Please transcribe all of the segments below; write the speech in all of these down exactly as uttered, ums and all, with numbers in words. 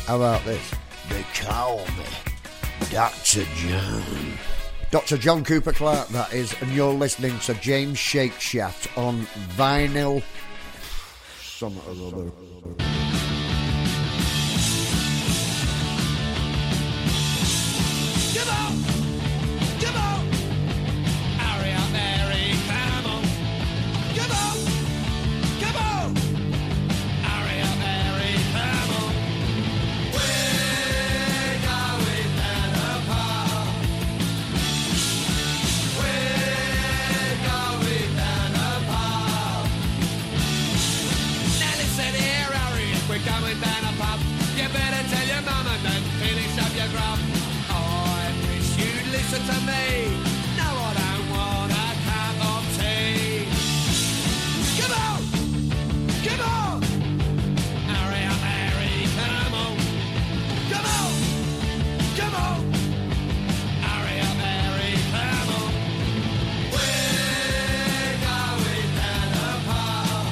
How about this? They call me Doctor John. Doctor John Cooper Clarke, that is, and you're listening to James Shakeshaft on vinyl. Some or other. Come on! Come on! Hurry up, Mary, come on! Come on! Come on! Hurry up, Mary, come on! We're going down the park. We're going down the park. Now listen here, Harry, if we're going down the pub, you better tell your mum and then finish up your grub. Listen to me. No, I don't want a cup of tea. Come on! Come on! Hurry up, Harry, come on! Come on! Come on! Hurry up, Harry, come on! We're going down the park.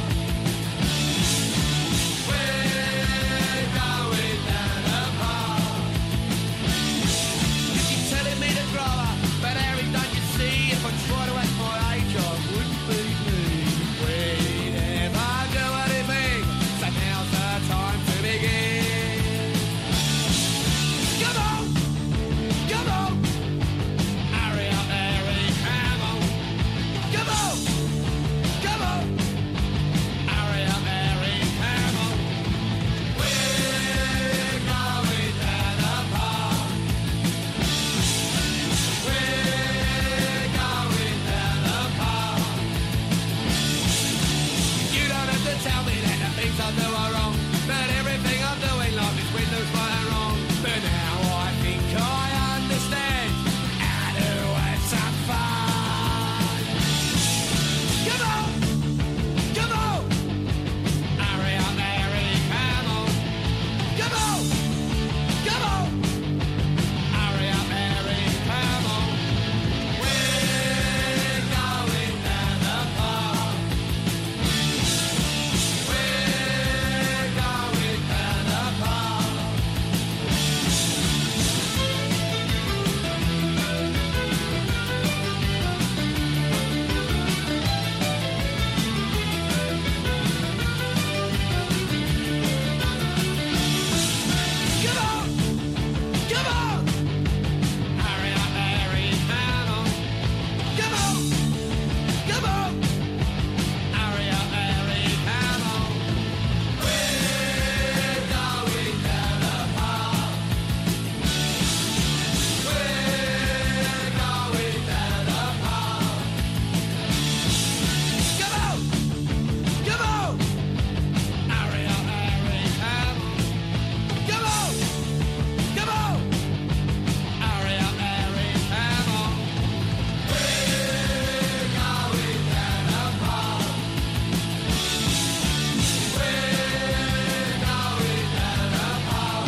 We're going down the park. You keep telling me to but Harry, don't you see, if I try to act my age, I wouldn't be me. We'd never do anything, so now's the time to begin. Come on! Come on! Hurry up, Harry, come on! Come on! Come on! Hurry up, Harry, come on! We're going down the park. We're going down the park. You don't have to tell me that the things I do are wrong, but everything I do in life is windows right and wrong. But now I think I understand how to have some fun. Come on! Come on! Hurry up, Harry, come on! Come on! Come on! Hurry up, Harry, come on! We're going down the park. We're going down the park. Come on! Come on! Hurry up, Harry, come on! Come on! Come on! Hurry up, Harry, come on! We're going down the park. We're going down the park. Come on! Come on! Hurry up, Harry, come on! Come on! Come on! Hurry up, Harry, come on! We're going down the park. We're going down the park.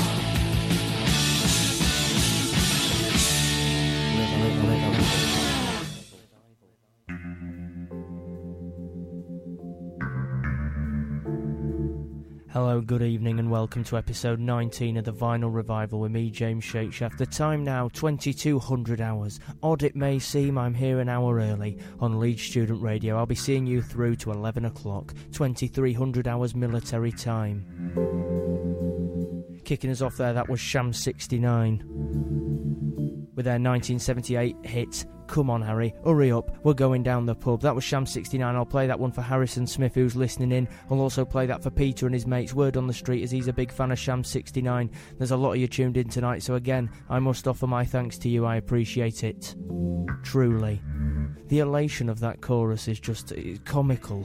Hello, good evening and welcome to episode nineteen of the Vinyl Revival with me, James Shakeshaft. The time now, twenty-two hundred hours. Odd it may seem, I'm here an hour early on Leeds Student Radio. I'll be seeing you through to eleven o'clock, twenty-three hundred hours military time. Kicking us off there, that was Sham sixty-nine with their nineteen seventy-eight hit Come On Harry, Hurry Up, We're Going Down the Pub. That was Sham sixty-nine. I'll play that one for Harrison Smith, who's listening in. I'll also play that for Peter and his mates, word on the street, as he's a big fan of Sham sixty-nine. There's a lot of you tuned in tonight, so again, I must offer my thanks to you. I appreciate it. Truly. The elation of that chorus is just it's comical.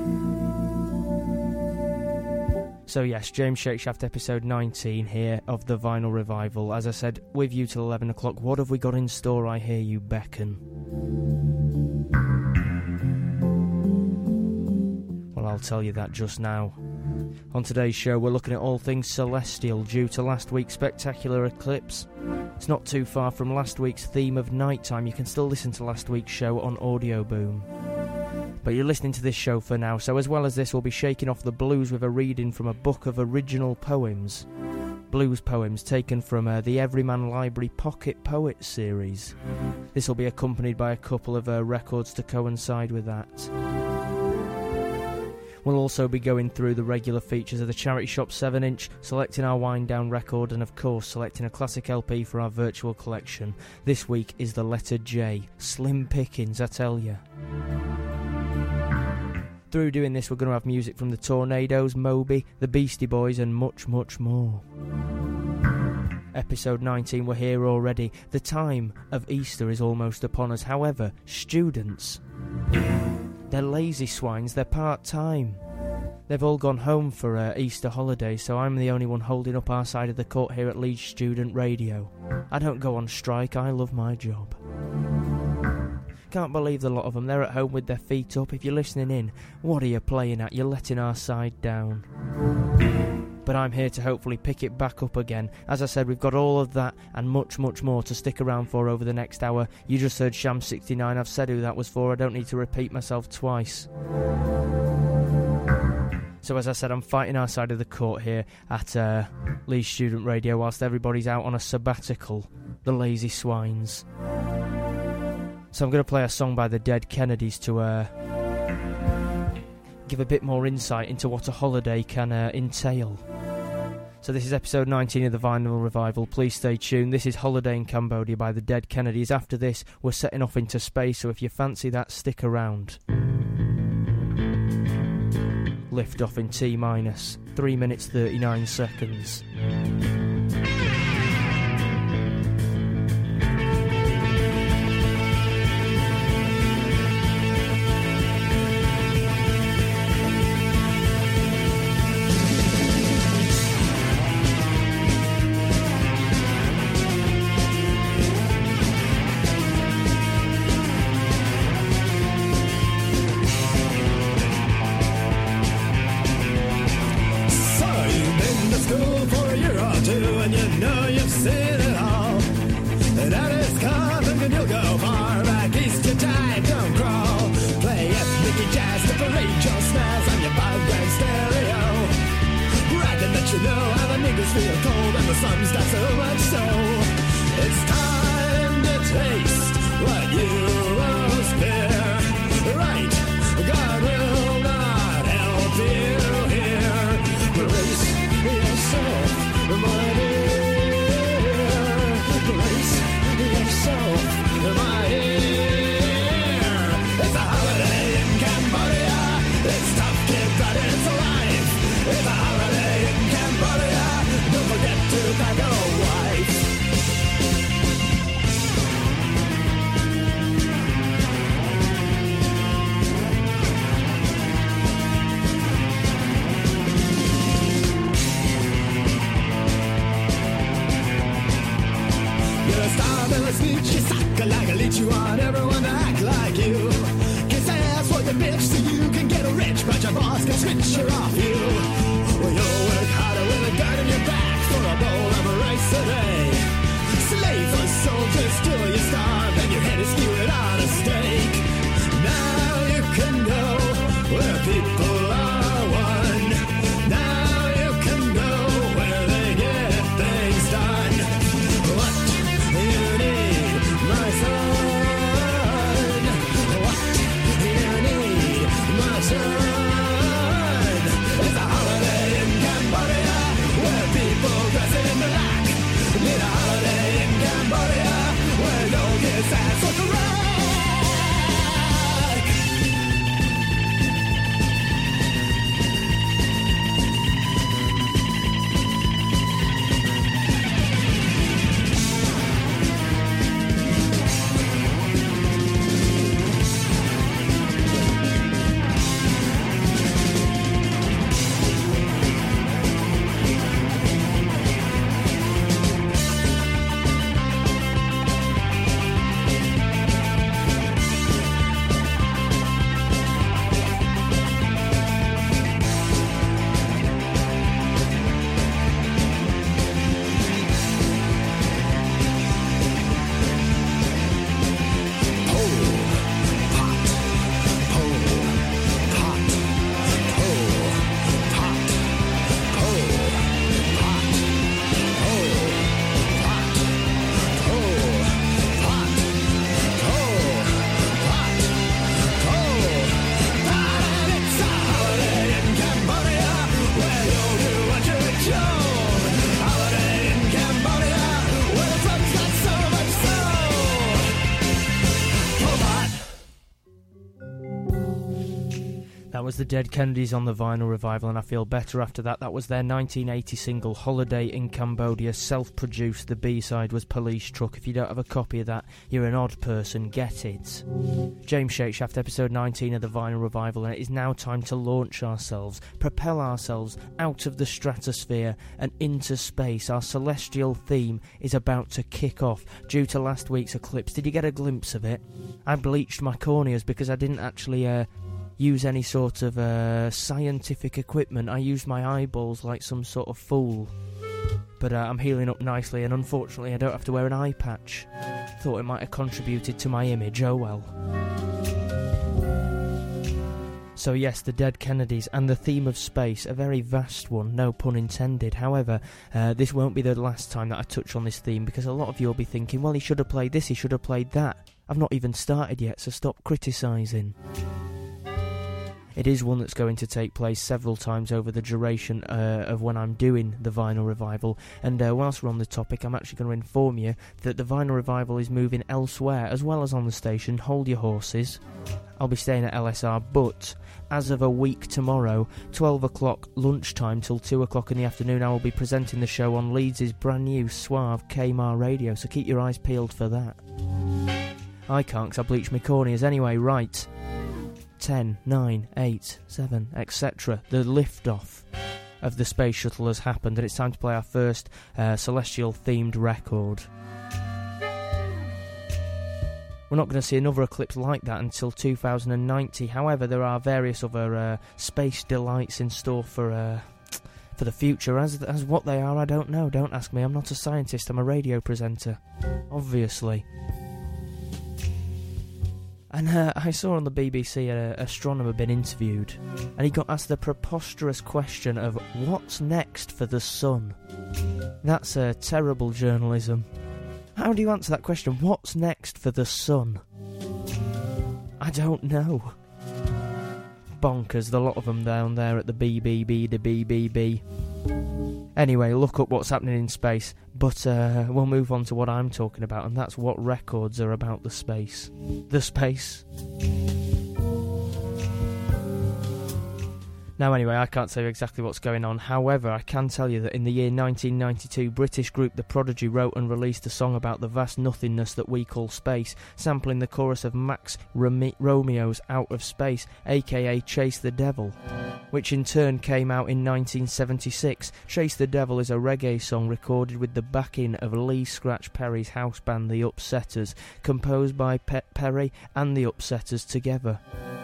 So yes, James Shakeshaft episode nineteen here of the Vinyl Revival. As I said, with you till eleven o'clock. What have we got in store? I hear you beckon. Well, I'll tell you that just now. On today's show, we're looking at all things celestial due to last week's spectacular eclipse. It's not too far from last week's theme of nighttime. You can still listen to last week's show on Audio Boom. But you're listening to this show for now, so as well as this, we'll be shaking off the blues with a reading from a book of original poems blues poems taken from uh, the Everyman Library Pocket Poets series. This will be accompanied by a couple of uh, records to coincide with that. We'll also be going through the regular features of the Charity Shop seven inch, selecting our wind down record, and of course selecting a classic L P for our virtual collection. This week is the letter J. Slim pickings, I tell ya. Through doing this, we're going to have music from the Tornadoes, Moby, the Beastie Boys, and much, much more. Episode nineteen, we're here already. The time of Easter is almost upon us. However, students, they're lazy swines, they're part-time. They've all gone home for uh, Easter holidays, so I'm the only one holding up our side of the court here at Leeds Student Radio. I don't go on strike, I love my job. Can't believe the lot of them, they're at home with their feet up. If you're listening in, what are you playing at? You're letting our side down. But I'm here to hopefully pick it back up again. As I said, we've got all of that and much, much more to stick around for over the next hour. You just heard Sham sixty-nine, I've said who that was for, I don't need to repeat myself twice. So as I said, I'm fighting our side of the court here at uh, Leeds Student Radio whilst everybody's out on a sabbatical, the lazy swines. So I'm going to play a song by the Dead Kennedys to uh, give a bit more insight into what a holiday can uh, entail. So this is episode nineteen of the Vinyl Revival. Please stay tuned. This is Holiday in Cambodia by the Dead Kennedys. After this, we're setting off into space, so if you fancy that, stick around. Lift off in T minus three minutes thirty-nine seconds. It's the Dead Kennedys on the Vinyl Revival, and I feel better after that. That was their nineteen eighty single Holiday in Cambodia, self-produced. The B-side was Police Truck. If you don't have a copy of that, you're an odd person. Get it. James Shakeshaft, episode nineteen of the Vinyl Revival, and it is now time to launch ourselves, propel ourselves out of the stratosphere and into space. Our celestial theme is about to kick off due to last week's eclipse. Did you get a glimpse of it? I bleached my corneas because I didn't actually uh, use any sort of uh, scientific equipment. I used my eyeballs like some sort of fool. But uh, I'm healing up nicely, and unfortunately I don't have to wear an eye patch. Thought it might have contributed to my image, oh well. So yes, the Dead Kennedys and the theme of space, a very vast one, no pun intended. However, uh, this won't be the last time that I touch on this theme, because a lot of you will be thinking, well, he should have played this, he should have played that. I've not even started yet, so stop criticising. It is one that's going to take place several times over the duration uh, of when I'm doing the Vinyl Revival, and uh, whilst we're on the topic, I'm actually going to inform you that the Vinyl Revival is moving elsewhere as well as on the station. Hold your horses. I'll be staying at L S R, but as of a week tomorrow, twelve o'clock lunchtime till two o'clock in the afternoon, I will be presenting the show on Leeds' brand new Suave K M A R radio, so keep your eyes peeled for that. I can't, because I bleached my corneas anyway. Right. ten, nine, eight, seven, et cetera. The liftoff of the space shuttle has happened, and it's time to play our first uh, celestial-themed record. We're not going to see another eclipse like that until two thousand ninety. However, there are various other uh, space delights in store for uh, for the future. As as what they are, I don't know. Don't ask me. I'm not a scientist. I'm a radio presenter, obviously. And uh, I saw on the B B C an astronomer being interviewed, and he got asked the preposterous question of what's next for the sun. That's uh, terrible journalism. How do you answer that question? What's next for the sun? I don't know. Bonkers, the lot of them down there at the B B B, the B B B. Anyway, look up what's happening in space, but uh, we'll move on to what I'm talking about, and that's what records are about the space. The space. Now anyway, I can't tell you exactly what's going on. However, I can tell you that in the year nineteen ninety-two, British group The Prodigy wrote and released a song about the vast nothingness that we call space, sampling the chorus of Max Rom- Romeo's Out of Space, aka Chase the Devil, which in turn came out in nineteen seventy-six. Chase the Devil is a reggae song recorded with the backing of Lee Scratch Perry's house band The Upsetters, composed by Pe- Perry and The Upsetters together.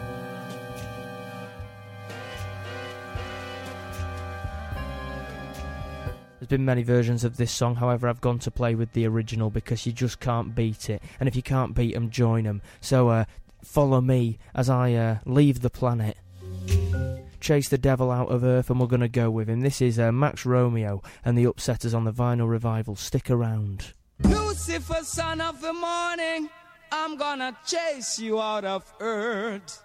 There's been many versions of this song, however I've gone to play with the original because you just can't beat it, and if you can't beat them, join them. So uh, follow me as I uh, leave the planet, chase the devil out of Earth, and we're going to go with him. This is uh, Max Romeo and the Upsetters on the Vinyl Revival. Stick around. Lucifer, son of the morning, I'm gonna chase you out of Earth.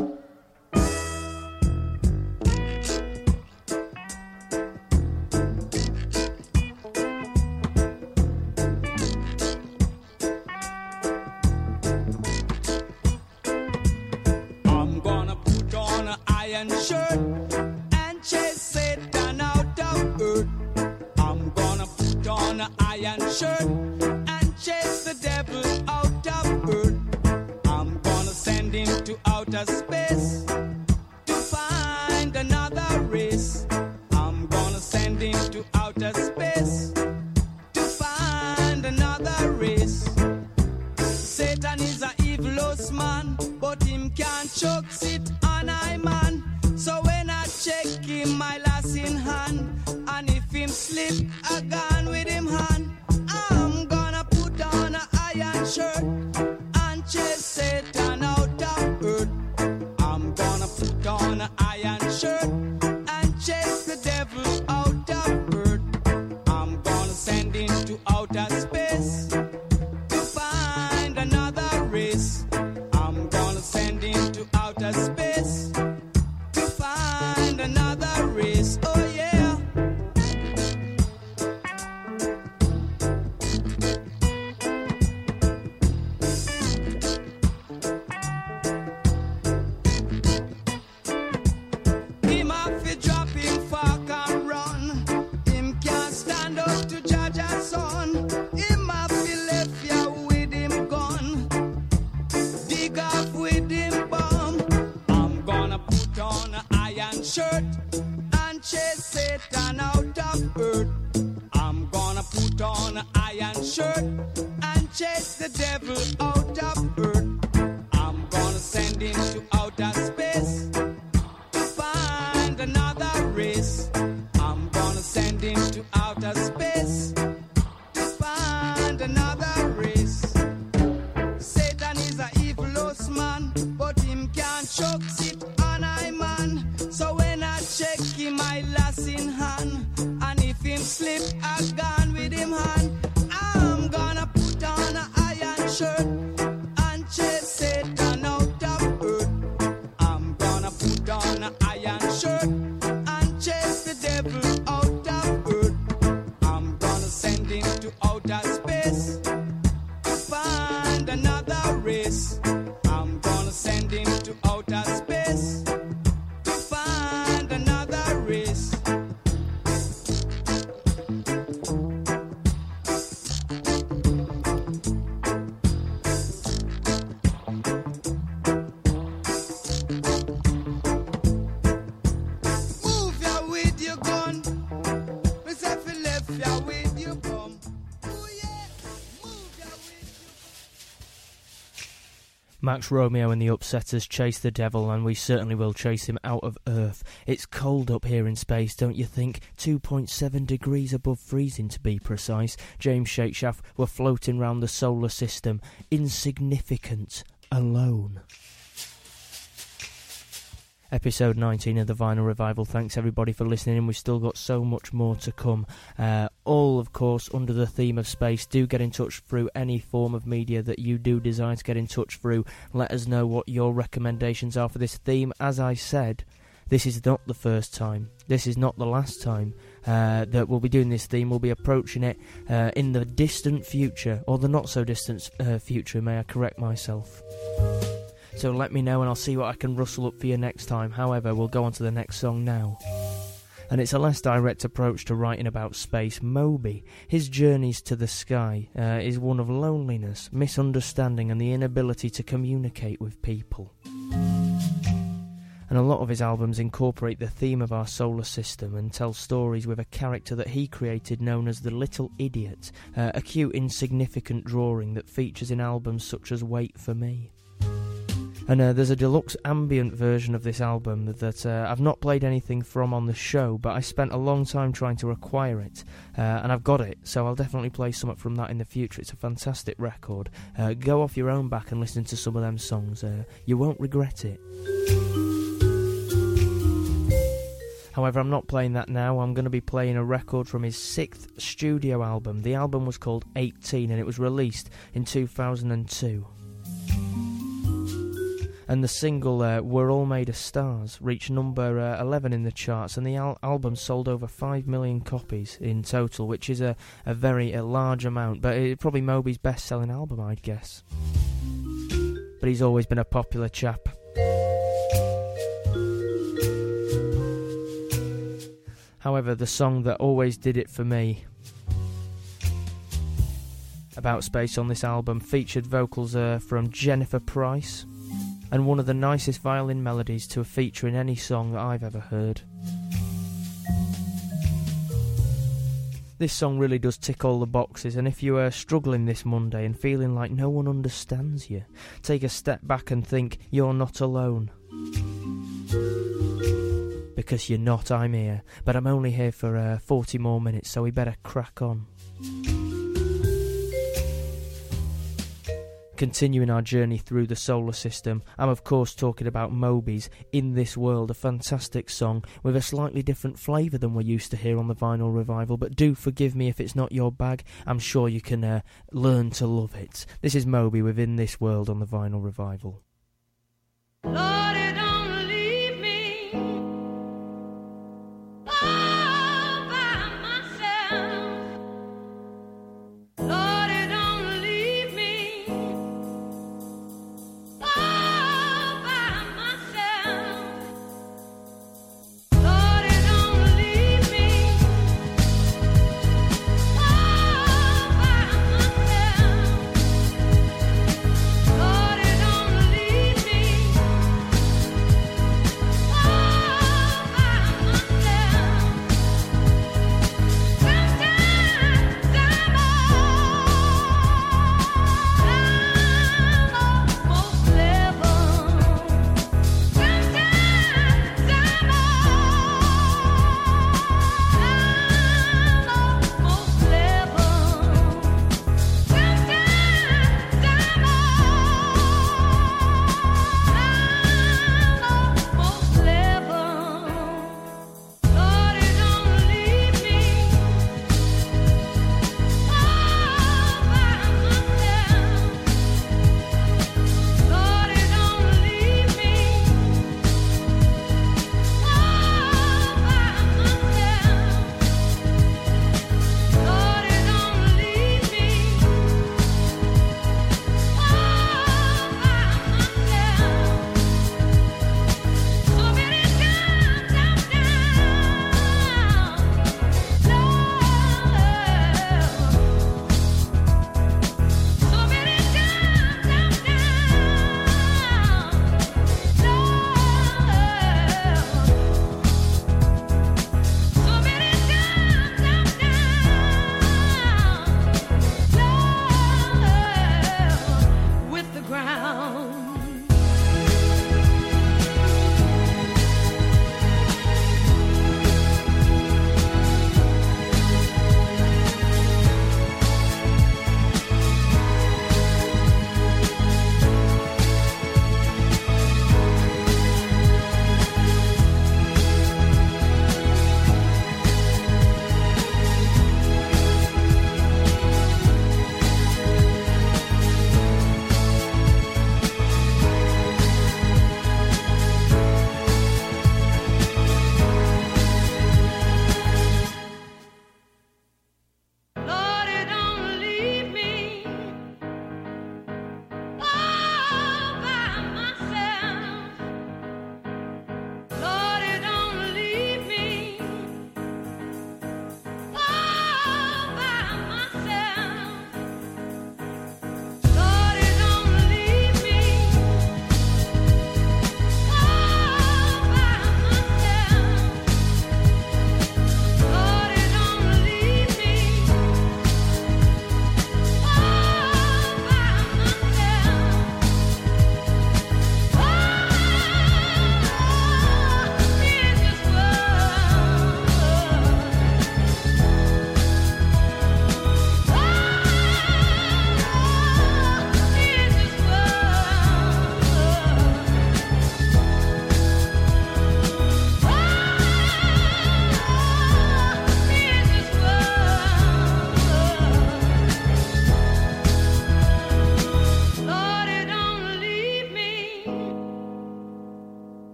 Iron shirt and chase Satan out of Earth. I'm gonna put on an iron shirt and chase the devil out of Earth. I'm gonna send him to outer space to find another race. I'm gonna send him to outer space to find another race. Satan is a evilous man, but him can't choke it on I man. So when I check him, my lass in hand, and if him slip, I gone with him hand. I'm gonna put on an iron shirt and chase Satan out of Earth. I'm gonna put on an iron shirt and chase the devil out of Earth. I'm gonna send him to outer space to find another race. I'm gonna send him to outer space to find another race. Oh yeah. chase Satan out of earth. I'm gonna put on an iron shirt and chase the devil out of earth. I'm gonna send him to outer space to find another race. I'm gonna send him to outer space to find another race. Satan is a evilous man, but him can't choke it on I man. So when I check him, I lass in hand, and if him slip, I gone with him hand. I'm gonna put on an iron shirt and chase Satan out of earth. I'm gonna put on an iron shirt and chase the devil out of earth. I'm gonna send him to outer space to find another race. I'm gonna send him to outer space to find another race. Move ya with your gun, Miss Effie left ya with your bum. Oh yeah, move ya with your... Max Romeo and the Upsetters chase the devil, and we certainly will chase him out of Earth. It's cold up here in space, don't you think? two point seven degrees above freezing to be precise. James Shakeshaft were floating round the solar system, insignificant, alone. Episode nineteen of the Vinyl Revival. Thanks everybody for listening, and we've still got so much more to come. Uh, all, of course, under the theme of space. Do get in touch through any form of media that you do desire to get in touch through. Let us know what your recommendations are for this theme. As I said, this is not the first time. This is not the last time uh, that we'll be doing this theme. We'll be approaching it uh, in the distant future, or the not-so-distant uh, future, may I correct myself. So let me know and I'll see what I can rustle up for you next time. However, we'll go on to the next song now. And it's a less direct approach to writing about space. Moby, his journeys to the sky, uh, is one of loneliness, misunderstanding and the inability to communicate with people. And a lot of his albums incorporate the theme of our solar system and tell stories with a character that he created known as the Little Idiot, uh, a cute, insignificant drawing that features in albums such as Wait For Me. And uh, there's a deluxe ambient version of this album that uh, I've not played anything from on the show, but I spent a long time trying to acquire it, uh, and I've got it, so I'll definitely play something from that in the future. It's a fantastic record. Uh, go off your own back and listen to some of them songs. Uh, you won't regret it. However, I'm not playing that now. I'm going to be playing a record from his sixth studio album. The album was called eighteen, and it was released in two thousand two. And the single uh, We're All Made of Stars reached number uh, eleven in the charts, and the al- album sold over five million copies in total, which is a, a very a large amount, but it's probably Moby's best-selling album, I'd guess. But he's always been a popular chap. However, the song that always did it for me about space on this album featured vocals uh, from Jennifer Price, and one of the nicest violin melodies to a feature in any song that I've ever heard. This song really does tick all the boxes, and if you are struggling this Monday and feeling like no one understands you, take a step back and think you're not alone. Because you're not, I'm here, but I'm only here for uh, forty more minutes, so we better crack on. Continuing our journey through the solar system, I'm of course talking about Moby's In This World, a fantastic song with a slightly different flavour than we're used to hear on the Vinyl Revival, but do forgive me if it's not your bag. I'm sure you can uh, learn to love it. This is Moby with In This World on the Vinyl Revival. Lord, you don't leave me all by myself. Lord, you don't leave me all by myself. Lord, you don't leave me all by myself. Lord, you don't leave me.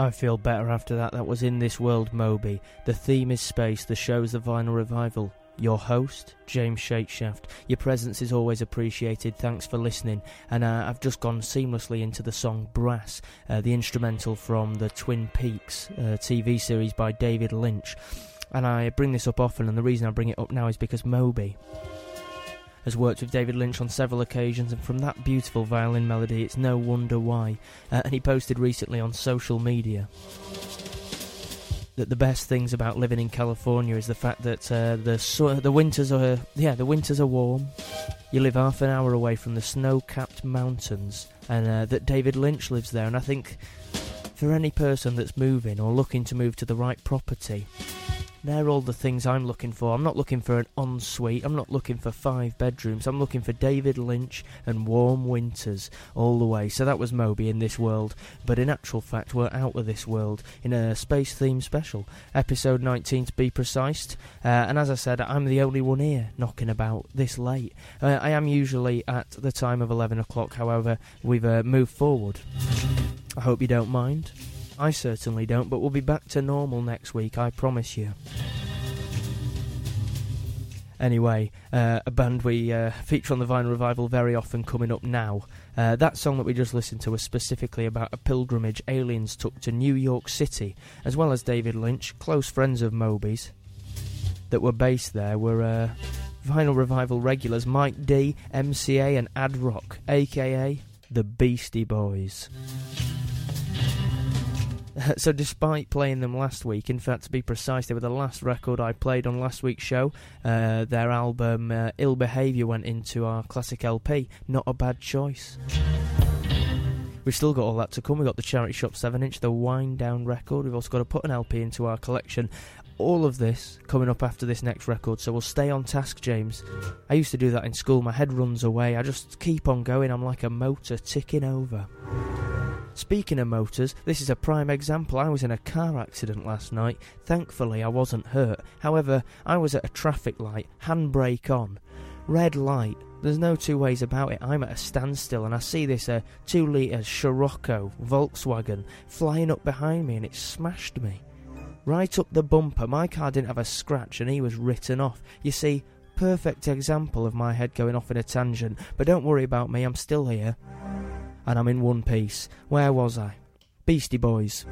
I feel better after that. That was In This World, Moby. The theme is space, the show's the Vinyl Revival. Your host, James Shakeshaft. Your presence is always appreciated. Thanks for listening. And uh, I've just gone seamlessly into the song Brass, uh, the instrumental from the Twin Peaks uh, T V series by David Lynch. And I bring this up often, and the reason I bring it up now is because Moby has worked with David Lynch on several occasions, and from that beautiful violin melody, it's no wonder why. Uh, and he posted recently on social media that the best things about living in California is the fact that uh, the su- the winters are yeah the winters are warm. You live half an hour away from the snow-capped mountains, and uh, that David Lynch lives there. And I think for any person that's moving or looking to move to the right property, they're all the things I'm looking for. I'm not looking for an ensuite. I'm not looking for five bedrooms. I'm looking for David Lynch and warm winters all the way. So that was Moby, In This World. But in actual fact, we're out of this world in a space-themed special. Episode nineteen to be precise. Uh, and as I said, I'm the only one here knocking about this late. Uh, I am usually at the time of eleven o'clock. However, we've uh, moved forward. I hope you don't mind. I certainly don't, but we'll be back to normal next week, I promise you. Anyway, uh, a band we uh, feature on the Vinyl Revival very often coming up now. Uh, that song that we just listened to was specifically about a pilgrimage aliens took to New York City, as well as David Lynch, close friends of Moby's, that were based there were uh, Vinyl Revival regulars Mike D, M C A and Ad Rock, aka the Beastie Boys. So despite playing them last week, in fact to be precise, they were the last record I played on last week's show. Uh, their album uh, Ill Behaviour went into our classic L P. Not a bad choice. We've still got all that to come. We've got the Charity Shop seven inch, the Wind Down record. We've also got to put an L P into our collection. All of this coming up after this next record, so we'll stay on task, James. I used to do that in school. My head runs away. I just keep on going. I'm like a motor ticking over. Speaking of motors, this is a prime example. I was in a car accident last night. Thankfully, I wasn't hurt. However, I was at a traffic light, handbrake on. Red light. There's no two ways about it. I'm at a standstill and I see this uh, two litre Scirocco Volkswagen flying up behind me and it smashed me. Right up the bumper. My car didn't have a scratch and he was written off. You see, perfect example of my head going off in a tangent. But don't worry about me, I'm still here. And I'm in one piece. Where was I? Beastie Boys.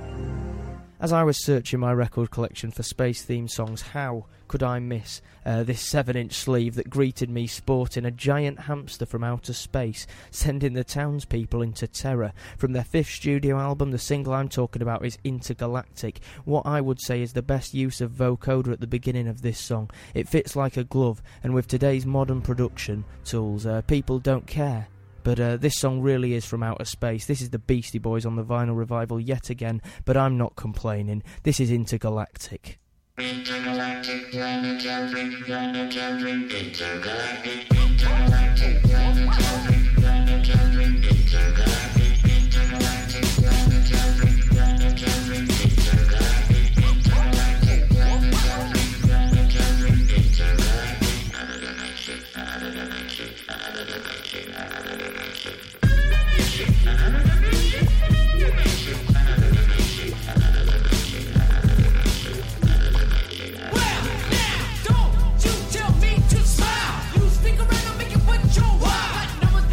As I was searching my record collection for space-themed songs, how could I miss uh, this seven inch sleeve that greeted me sporting a giant hamster from outer space, sending the townspeople into terror? From their fifth studio album, the single I'm talking about is Intergalactic. What I would say is the best use of vocoder at the beginning of this song. It fits like a glove, and with today's modern production tools, uh, people don't care. But uh, this song really is from outer space. This is the Beastie Boys on the Vinyl Revival yet again, but I'm not complaining. This is Intergalactic. Intergalactic, planetary, planetary, intergalactic, intergalactic, planetary, planetary, intergalactic, intergalactic, planetary, planetary, intergalactic, intergalactic, planetary, planetary, intergalactic, intergalactic, Don't you tell me to smile. You stick around and make it what you want. Numbers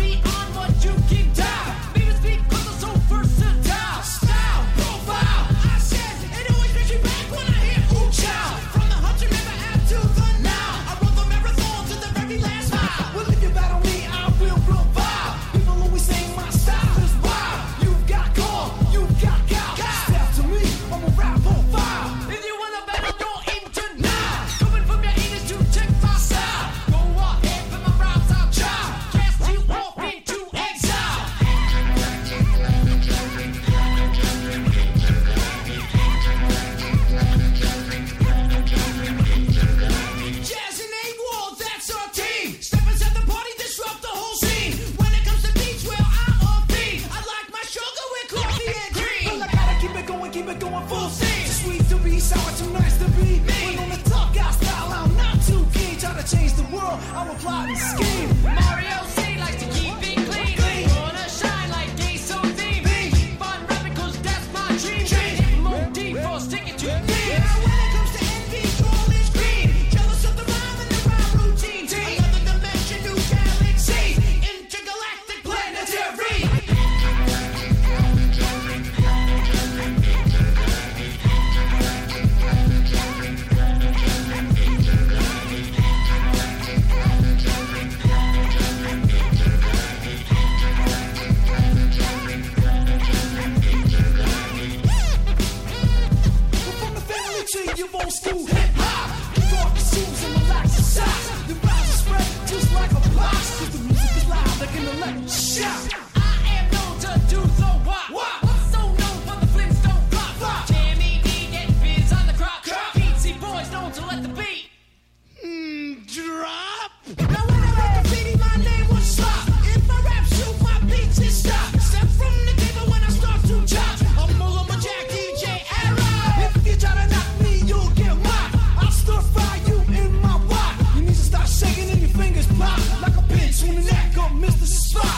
full of old school hip hop. Dark shoes and relaxed socks. The vibes are spread just like a box. 'Cause the music is loud like an electric shock. I am known to do so what? What? I'm so known for the Flintstone pop. Pop. Jimmy D getting biz on the crop. Crop. Beatsy boys known to let the beat. Mm, drop. Now when I rap graffiti, my name was Slop. If I rap shoot, my beats is stop. Step from the table when I start to chop. I'm Mullah Jack, D J Era. If you try to knock me, you'll get mocked. I'll stir fry you in my wok. Your knees will start shaking and your fingers pop like a pinch when the neck up, Mister Spot.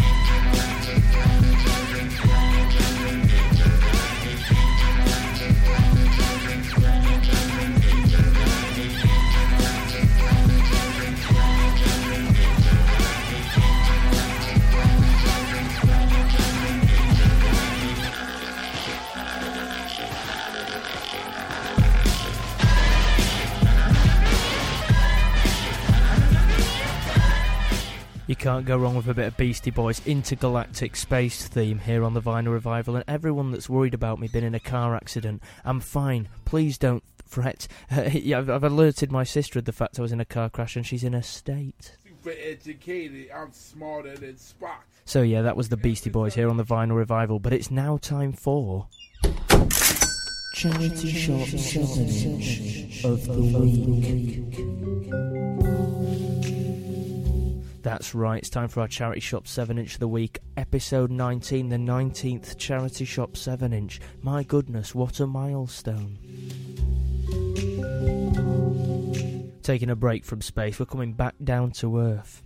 You can't go wrong with a bit of Beastie Boys intergalactic space theme here on the Vinyl Revival. And everyone that's worried about me being in a car accident, I'm fine. Please don't fret. Uh, yeah, I've, I've alerted my sister of the fact I was in a car crash and she's in a state. Super educated, I'm smarter than Spock. So yeah, that was the Beastie Boys here on the Vinyl Revival. But it's now time for Charity Shop seven inch of the Week. That's right, it's time for our Charity Shop seven inch of the Week, episode nineteen, the nineteenth Charity Shop seven inch. My goodness, what a milestone. Taking a break from space, we're coming back down to Earth.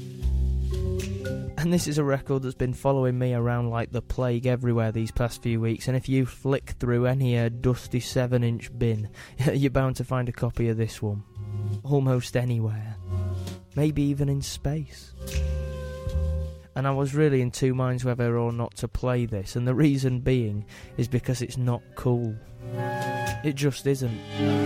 And this is a record that's been following me around like the plague everywhere these past few weeks, and if you flick through any uh, dusty seven inch bin, you're bound to find a copy of this one. Almost anywhere. Maybe even in space. And I was really in two minds whether or not to play this, and the reason being is because it's not cool. It just isn't.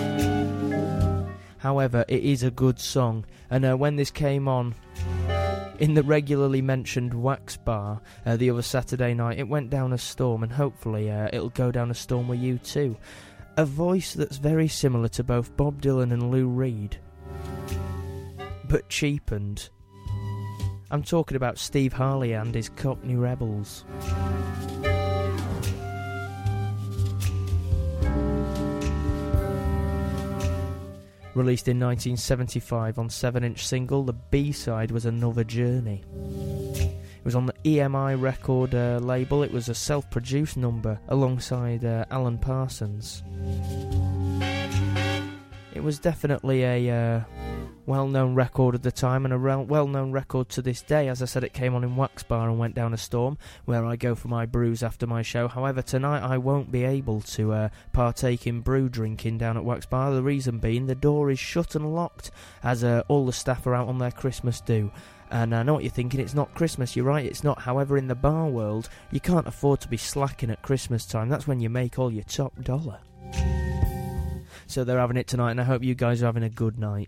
However, it is a good song, and uh, when this came on in the regularly mentioned Wax Bar uh, the other Saturday night, it went down a storm, and hopefully uh, it'll go down a storm with you too. A voice that's very similar to both Bob Dylan and Lou Reed, but cheapened. I'm talking about Steve Harley and his Cockney Rebels. Released in nineteen seventy-five on seven inch single, the B-side was Another Journey. It was on the E M I record uh, label. It was a self-produced number alongside uh, Alan Parsons. It was definitely a uh, well-known record at the time, and a re- well-known record to this day. As I said, it came on in Wax Bar and went down a storm, where I go for my brews after my show. However, tonight I won't be able to uh, partake in brew drinking down at Wax Bar. The reason being, the door is shut and locked, as uh, all the staff are out on their Christmas do. And I know what you're thinking, it's not Christmas. You're right, it's not. However, in the bar world, you can't afford to be slacking at Christmas time. That's when you make all your top dollar. So they're having it tonight, and I hope you guys are having a good night.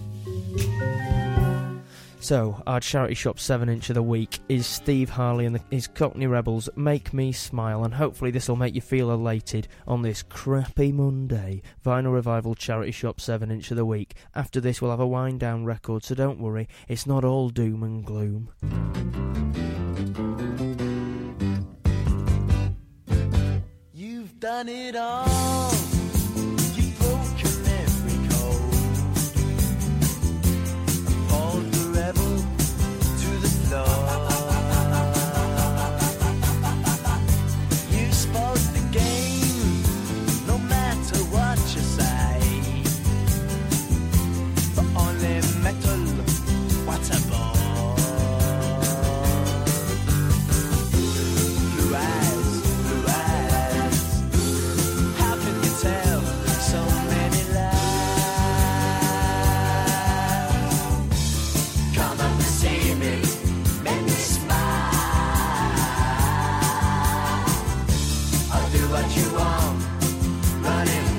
So, our Charity Shop seven inch of the Week is Steve Harley and the, his Cockney Rebels, Make Me Smile, and hopefully this will make you feel elated on this crappy Monday. Vinyl Revival Charity Shop seven inch of the Week. After this we'll have a wind down record, so don't worry, it's not all doom and gloom. You've done it all. You've broken every code. Pulled the rebel to the floor. You spoke the game, no matter what you say. For only metal, what a bore. Blue eyes, blue eyes. How can you tell so many lies? Come up to see me, make me smile. I'll do what you want, running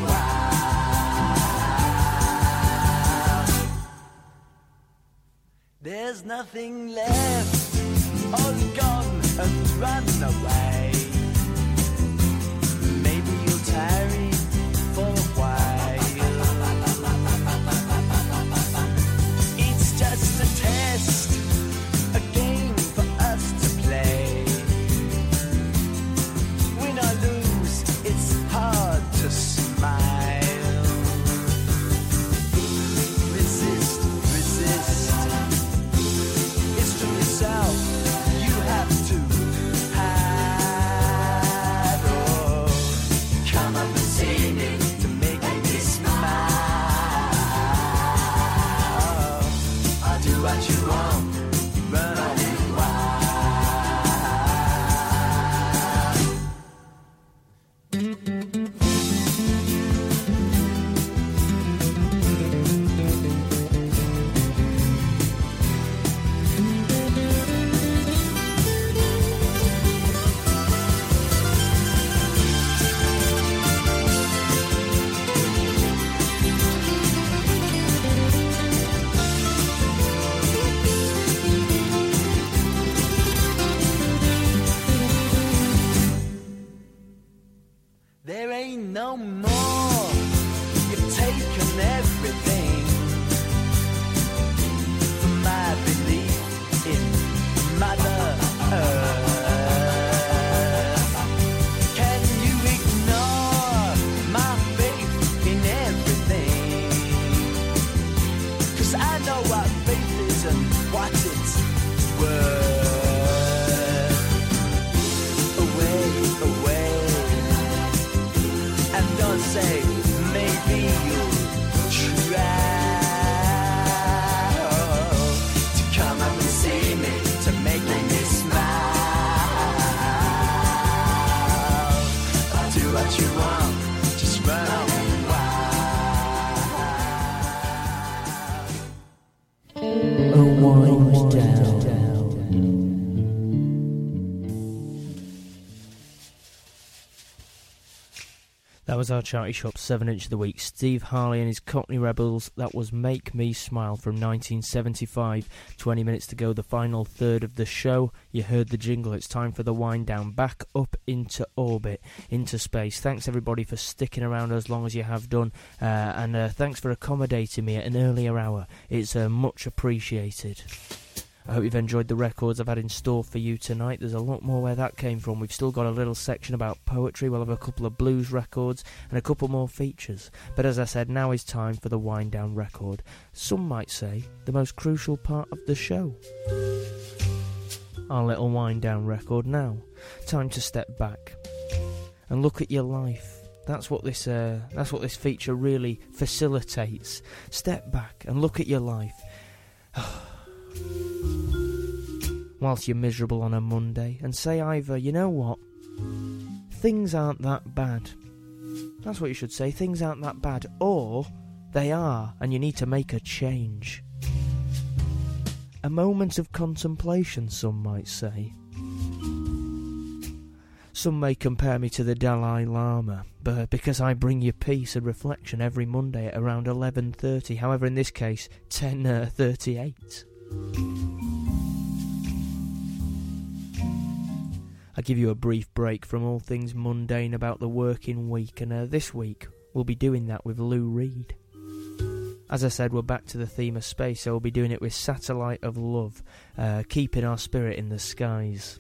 wild. There's nothing left, all gone and run away. Maybe you'll tarry for a while. was our Charity Shop seven inch of the week. Steve Harley and his Cockney Rebels. That was Make Me Smile from nineteen seventy-five. twenty minutes to go, the final third of the show. You heard the jingle. It's time for the wind down. Back up into orbit, into space. Thanks everybody for sticking around as long as you have done. Uh, and uh, thanks for accommodating me at an earlier hour. It's uh, much appreciated. I hope you've enjoyed the records I've had in store for you tonight. There's a lot more where that came from. We've still got a little section about poetry. We'll have a couple of blues records and a couple more features. But as I said, now is time for the wind down record. Some might say the most crucial part of the show. Our little wind down record now. Time to step back and look at your life. That's what this uh, that's what this feature really facilitates. Step back and look at your life. Whilst you're miserable on a Monday, and say either, you know what, things aren't that bad. That's what you should say, things aren't that bad, or they are, and you need to make a change. A moment of contemplation, some might say. Some may compare me to the Dalai Lama, but because I bring you peace and reflection every Monday at around eleven thirty, however in this case, ten thirty-eight. I give you a brief break from all things mundane about the working week, and uh, this week we'll be doing that with Lou Reed. As I said, we're back to the theme of space, so we'll be doing it with Satellite of Love, uh, keeping our spirit in the skies.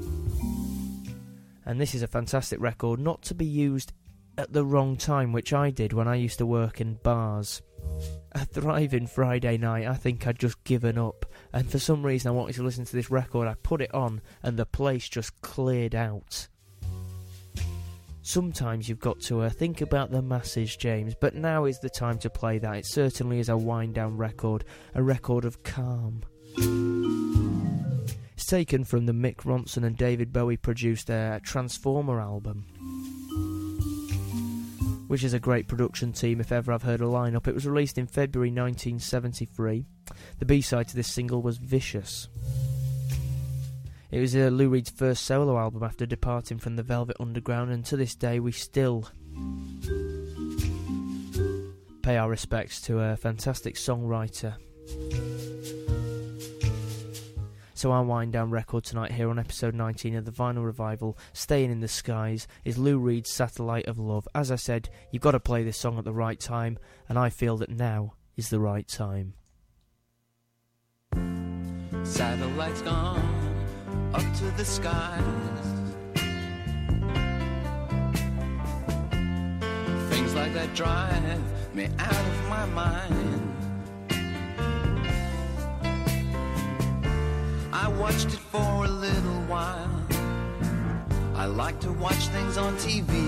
And this is a fantastic record, not to be used at the wrong time, which I did when I used to work in bars. A thriving Friday night, I think I'd just given up, and for some reason I wanted to listen to this record. I put it on and the place just cleared out. Sometimes you've got to uh, think about the masses, James, but now is the time to play that. It certainly is a wind down record, a record of calm. It's taken from the Mick Ronson and David Bowie produced uh, Transformer album, which is a great production team if ever I've heard a lineup. It was released in February nineteen seventy-three. The B-side to this single was Vicious. It was uh, Lou Reed's first solo album after departing from the Velvet Underground, and to this day we still pay our respects to a fantastic songwriter. So our wind down record tonight here on episode nineteen of the Vinyl Revival, Staying in the Skies, is Lou Reed's Satellite of Love. As I said, you've got to play this song at the right time, and I feel that now is the right time. Satellites gone up to the skies. Things like that drive me out of my mind. I watched it for a little while. I like to watch things on T V.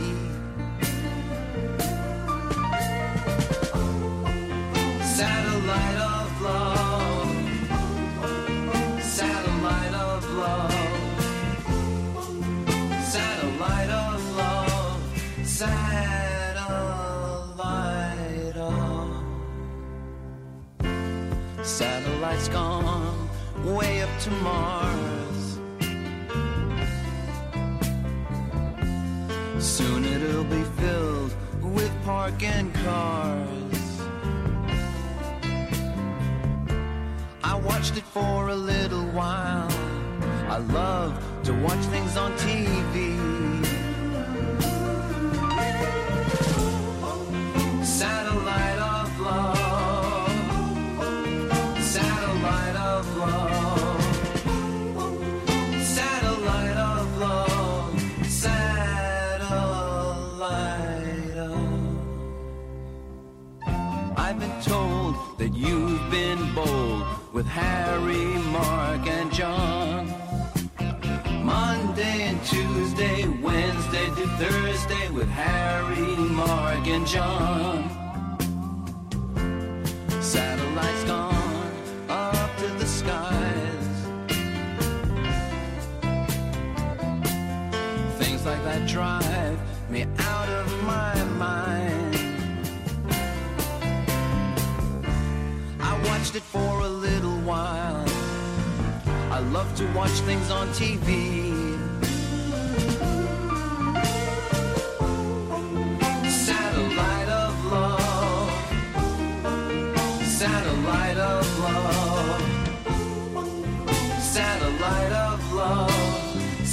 Satellite of love, satellite of love, satellite of love, satellite of. Satellite's gone way up to Mars. Soon it'll be filled with parking cars. I watched it for a little while. I love to watch things on T V. Satellite of love, satellite of love, satellite of love, satellite of. I've been told that you've been bold with Harry, Mark, and John. Monday and Tuesday, Wednesday to Thursday with Harry, Mark, and John. Satellites gone up to the skies. Things like that drive me out of my mind. I watched it for a little while. I love to watch things on T V. of love, satellite of love,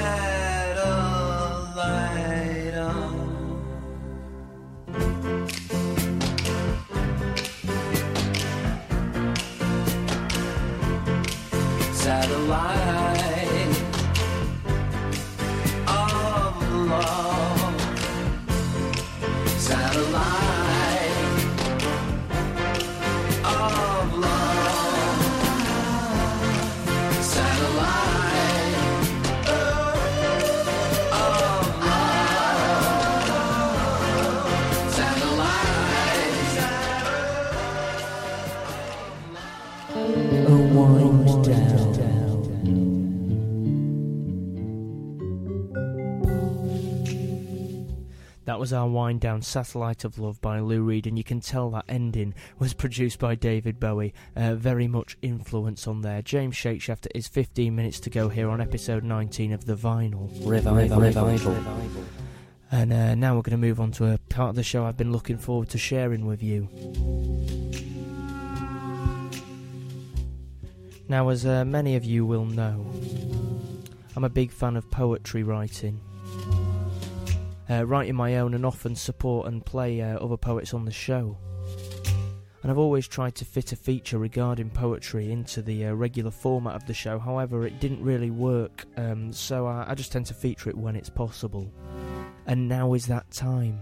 satellite of satellite of love, satellite of love, satellite of love, satellite. A wind down. That was our wind down, Satellite of Love by Lou Reed, and you can tell that ending was produced by David Bowie. Uh, very much influence on there. James Shakeshaft, it is fifteen minutes to go here on episode nineteen of The Vinyl Revival. Revival. And uh, now we're going to move on to a part of the show I've been looking forward to sharing with you. Now, as uh, many of you will know, I'm a big fan of poetry writing. Uh, writing my own and often support and play uh, other poets on the show. And I've always tried to fit a feature regarding poetry into the uh, regular format of the show. However, it didn't really work, um, so I, I just tend to feature it when it's possible. And now is that time.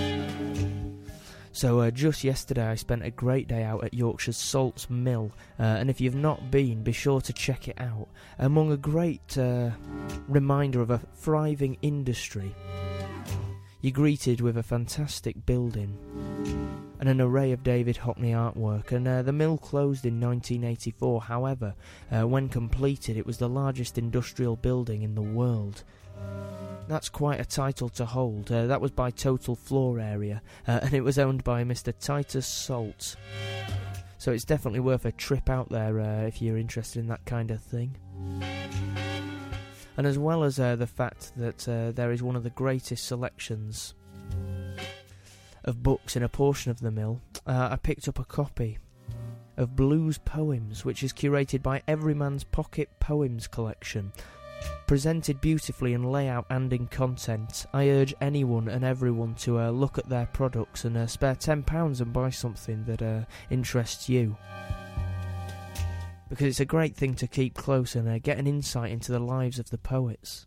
So uh, just yesterday I spent a great day out at Yorkshire's Salts Mill, uh, and if you've not been, be sure to check it out. Among a great uh, reminder of a thriving industry, you're greeted with a fantastic building and an array of David Hockney artwork, and uh, the mill closed in nineteen eighty-four. However, uh, when completed, it was the largest industrial building in the world. That's quite a title to hold. Uh, that was by total floor area, uh, and it was owned by Mister Titus Salt. So it's definitely worth a trip out there uh, if you're interested in that kind of thing. And as well as uh, the fact that uh, there is one of the greatest selections of books in a portion of the mill, uh, I picked up a copy of Blues Poems, which is curated by Everyman's Pocket Poems collection. Presented beautifully in layout and in content, I urge anyone and everyone to uh, look at their products and uh, spare ten pounds and buy something that uh, interests you. Because it's a great thing to keep close and uh, get an insight into the lives of the poets.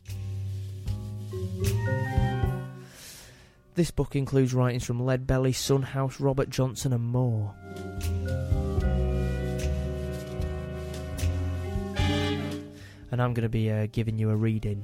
This book includes writings from Leadbelly, Son House, Robert Johnson and more. And I'm going to be uh, giving you a reading.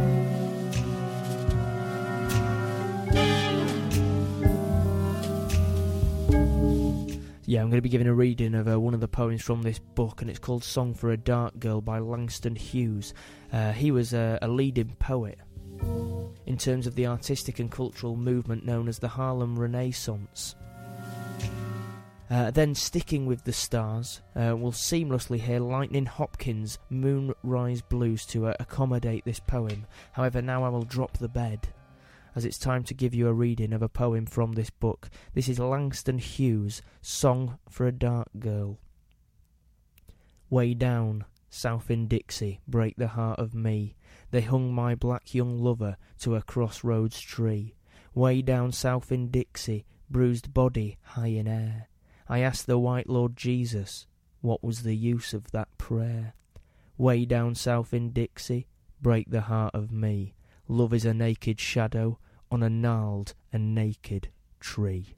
Yeah, I'm going to be giving a reading of uh, one of the poems from this book, and it's called Song for a Dark Girl by Langston Hughes. Uh, he was uh, a leading poet in terms of the artistic and cultural movement known as the Harlem Renaissance. Uh, then, sticking with the stars, uh, we'll seamlessly hear Lightning Hopkins' Moonrise Blues to uh, accommodate this poem. However, now I will drop the bed, as it's time to give you a reading of a poem from this book. This is Langston Hughes' Song for a Dark Girl. Way down, south in Dixie, break the heart of me. They hung my black young lover to a crossroads tree. Way down south in Dixie, bruised body high in air. I asked the white Lord Jesus, what was the use of that prayer? Way down south in Dixie, break the heart of me. Love is a naked shadow on a gnarled and naked tree.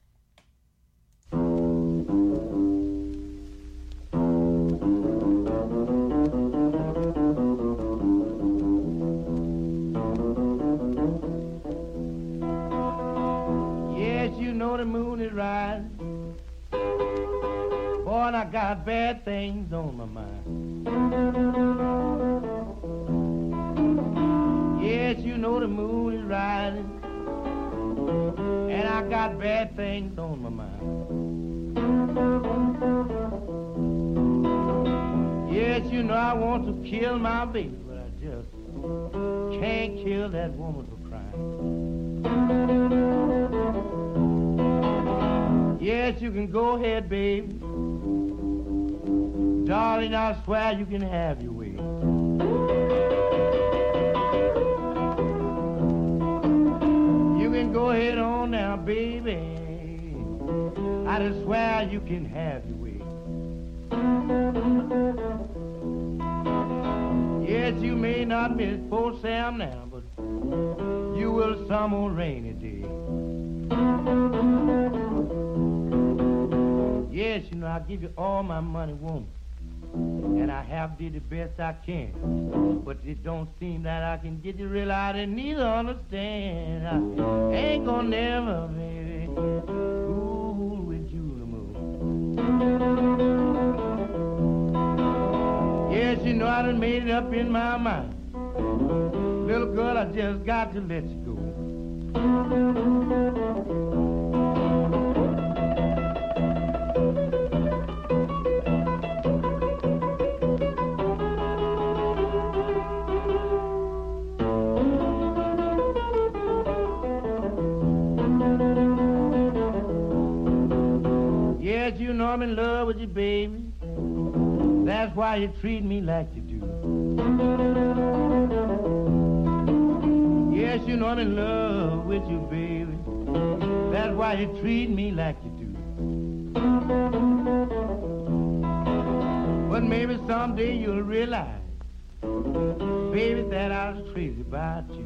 Yes, you know the moon is rising. Boy, and I got bad things on my mind. Yes, you know the moon is rising, and I got bad things on my mind. Yes, you know I want to kill my baby, but I just can't kill that woman for crying. Yes, you can go ahead, baby. Darling, I swear you can have your way. You can go ahead on now, baby. I just swear you can have your way. Yes, you may not miss poor Sam now, but you will some old rainy day. Yes, you know, I'll give you all my money, woman, and I have did the best I can, but it don't seem that I can get you real out and neither understand. I ain't gonna never, baby, fool with you no more. Yes, you know, I done made it up in my mind. Little girl, I just got to let you go. Yes, you know I'm in love with you, baby. That's why you treat me like you do. Yes, you know I'm in love with you, baby. That's why you treat me like you do. But maybe someday you'll realize, baby, that I was crazy about you.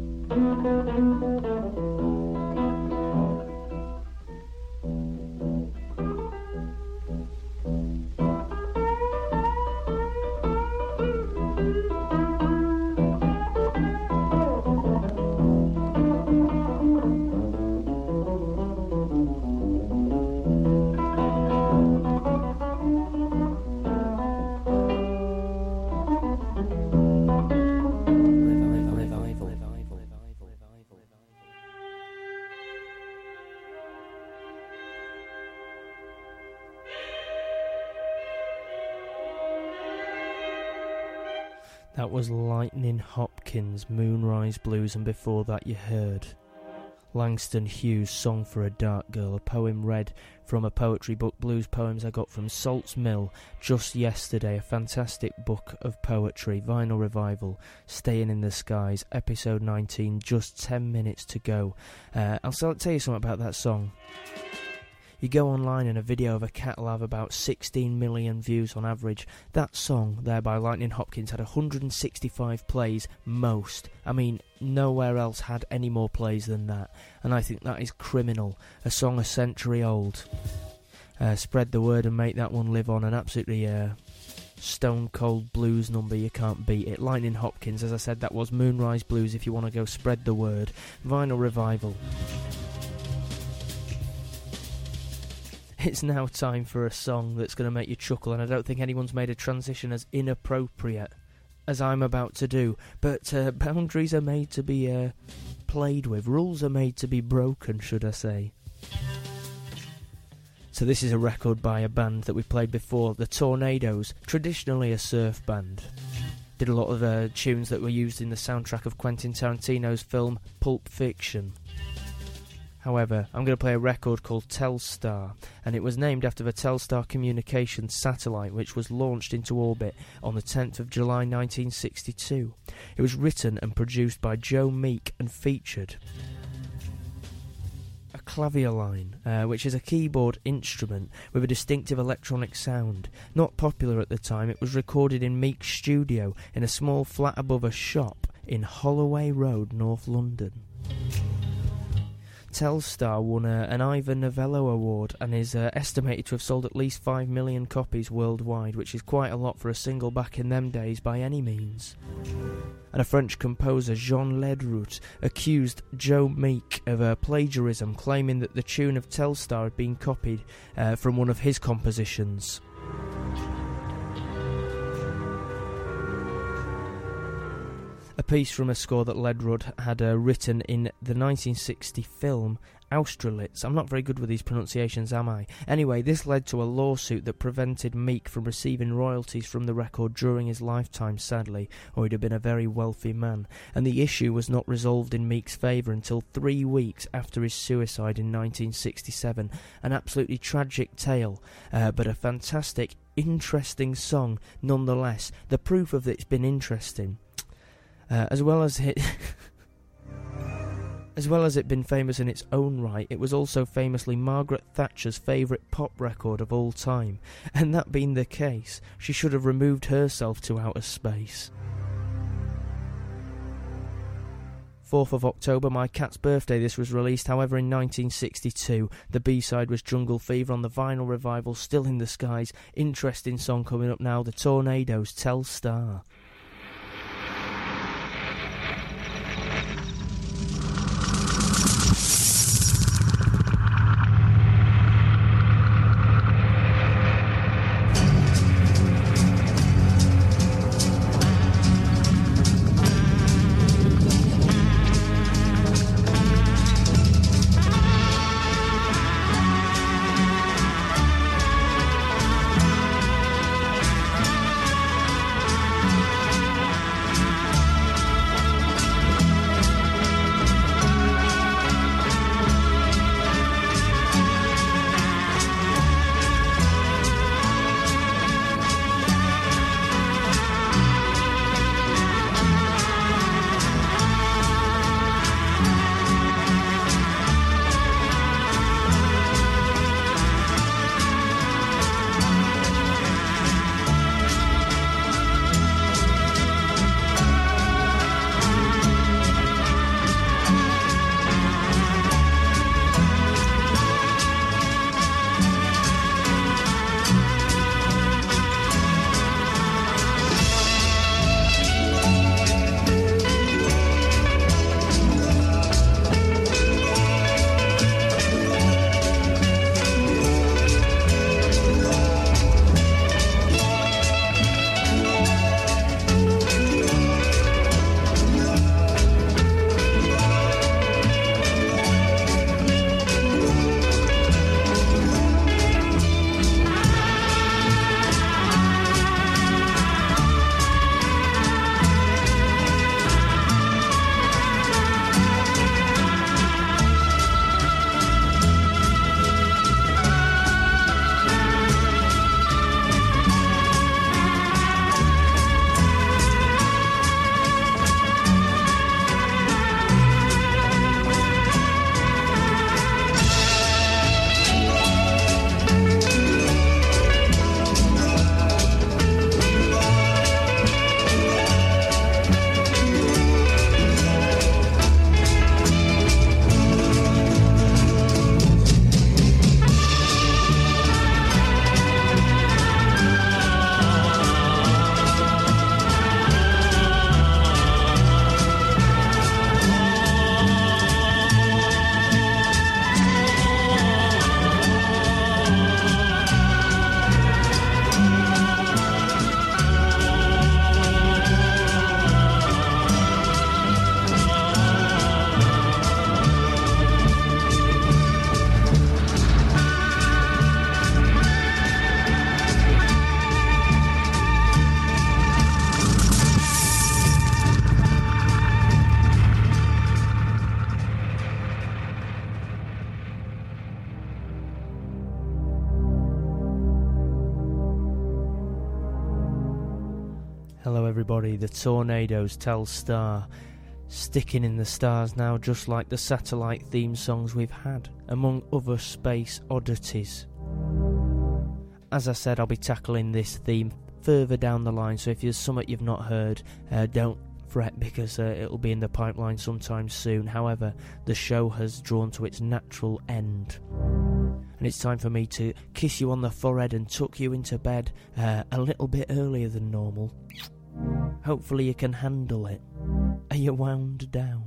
That was Lightning Hopkins, Moonrise Blues, and before that you heard Langston Hughes' Song for a Dark Girl, a poem read from a poetry book, Blues Poems, I got from Salt's Mill just yesterday. A fantastic book of poetry, Vinyl Revival, Staying in the Skies, episode nineteen, just ten minutes to go. Uh, I'll tell you something about that song. You go online and a video of a cat will have about sixteen million views on average. That song there by Lightning Hopkins had one hundred sixty-five plays most. I mean, nowhere else had any more plays than that. And I think that is criminal. A song a century old. Uh, spread the word and make that one live on. An absolutely uh, stone cold blues number. You can't beat it. Lightning Hopkins, as I said, that was Moonrise Blues if you want to go spread the word. Vinyl Revival. It's now time for a song that's going to make you chuckle, and I don't think anyone's made a transition as inappropriate as I'm about to do. But uh, boundaries are made to be uh, played with. Rules are made to be broken, should I say. So this is a record by a band that we played before, the Tornadoes, traditionally a surf band. Did a lot of uh, tunes that were used in the soundtrack of Quentin Tarantino's film Pulp Fiction. However, I'm going to play a record called Telstar, and it was named after the Telstar Communications satellite, which was launched into orbit on the tenth of July nineteen sixty-two. It was written and produced by Joe Meek and featured a clavier line, uh, which is a keyboard instrument with a distinctive electronic sound. Not popular at the time, it was recorded in Meek's studio in a small flat above a shop in Holloway Road, North London. Telstar won uh, an Ivor Novello Award and is uh, estimated to have sold at least five million copies worldwide, which is quite a lot for a single back in them days by any means. And a French composer, Jean Ledrout, accused Joe Meek of uh, plagiarism, claiming that the tune of Telstar had been copied uh, from one of his compositions. A piece from a score that Ledrout had uh, written in the nineteen sixty film Austerlitz. I'm not very good with these pronunciations, am I? Anyway, this led to a lawsuit that prevented Meek from receiving royalties from the record during his lifetime, sadly, or he'd have been a very wealthy man. And the issue was not resolved in Meek's favour until three weeks after his suicide in nineteen sixty-seven. An absolutely tragic tale, uh, but a fantastic interesting song nonetheless. The proof of it's been interesting, uh, as well as it... As well as it been famous in its own right, it was also famously Margaret Thatcher's favourite pop record of all time, and that being the case, she should have removed herself to outer space. fourth of October, my cat's birthday, this was released. However, in nineteen sixty-two, the B-side was Jungle Fever on the vinyl revival Still in the Skies. Interesting song coming up now, the Tornadoes, Telstar. Hello everybody, the Tornadoes, Telstar, sticking in the stars now, just like the satellite theme songs we've had, among other space oddities. As I said, I'll be tackling this theme further down the line, so if there's something you've not heard, uh, don't fret, because uh, it'll be in the pipeline sometime soon. However, the show has drawn to its natural end, and it's time for me to kiss you on the forehead and tuck you into bed uh, a little bit earlier than normal. Hopefully you can handle it. Are you wound down?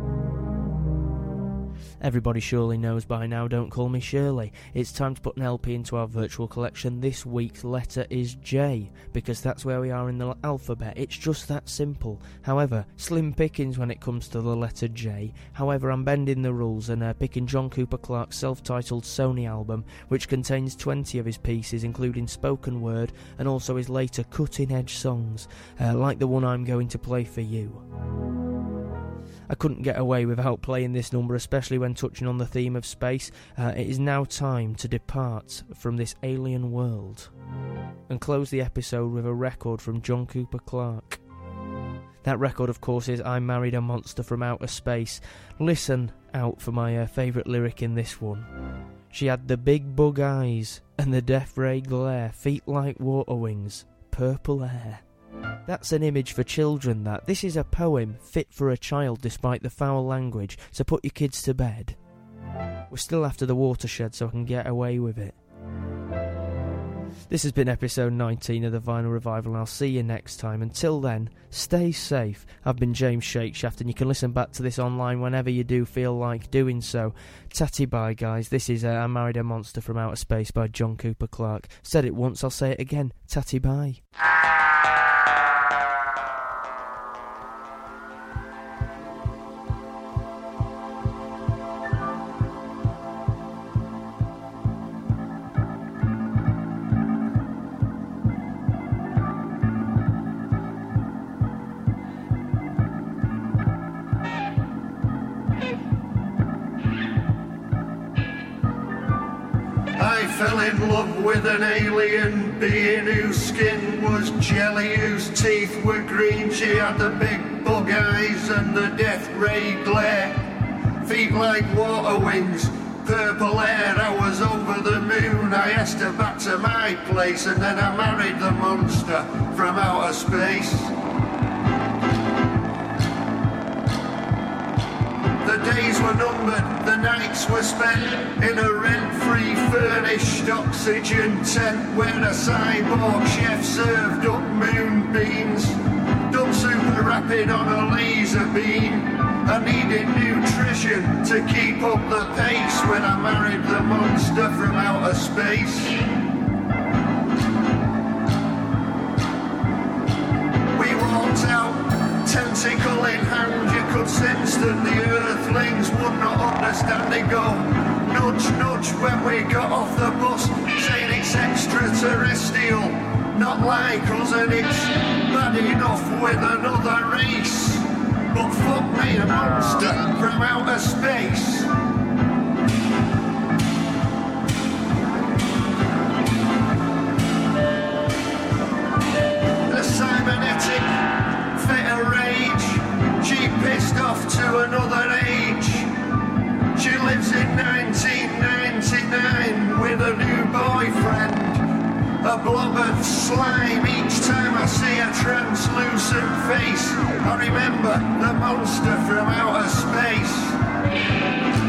Everybody surely knows by now, don't call me Shirley. It's time to put an L P into our virtual collection. This week's letter is J, because that's where we are in the alphabet. It's just that simple. However, slim pickings when it comes to the letter J. However, I'm bending the rules and uh, picking John Cooper Clarke's self-titled Sony album, which contains twenty of his pieces, including spoken word and also his later cutting-edge songs, uh, like the one I'm going to play for you. I couldn't get away without playing this number, especially when touching on the theme of space. Uh, it is now time to depart from this alien world. and close the episode with a record from John Cooper Clarke. That record, of course, is I Married a Monster from Outer Space. Listen out for my uh, favourite lyric in this one. She had the big bug eyes and the death ray glare, feet like water wings, purple hair. That's an image for children, that. This is a poem fit for a child despite the foul language, so put your kids to bed. We're still after the watershed, so I can get away with it. This has been episode nineteen of the Vinyl Revival, and I'll see you next time. Until then, stay safe. I've been James Shakeshaft, and you can listen back to this online whenever you do feel like doing so. Tatty bye, guys. This is uh, I Married a Monster from Outer Space by John Cooper Clarke. Said it once, I'll say it again. Tatty bye. I fell in love with an alien being whose skin was jelly, whose teeth were green. She had the big bug eyes and the death ray glare, feet like water wings, purple hair. I was over the moon. I asked her back to my place, and then I married the monster from outer space. The days were numbered, the nights were spent in a rent-free furnished oxygen tent where a cyborg chef served up moonbeams, done super rapid on a laser beam. I needed nutrition to keep up the pace when I married the monster from outer space. We walked out, tentacle in hand. You could sense that the earthlings would not understand. They go nudge, nudge when we got off the bus, saying it's extraterrestrial, not like us, and it's bad enough with another race. But fuck me, a monster from outer space. The cybernetic fit of rage, she pissed off to another age. She lives in nineteen ninety-nine with a new boyfriend, a blob of slime. Each time I see a translucent face, I remember the monster from outer space.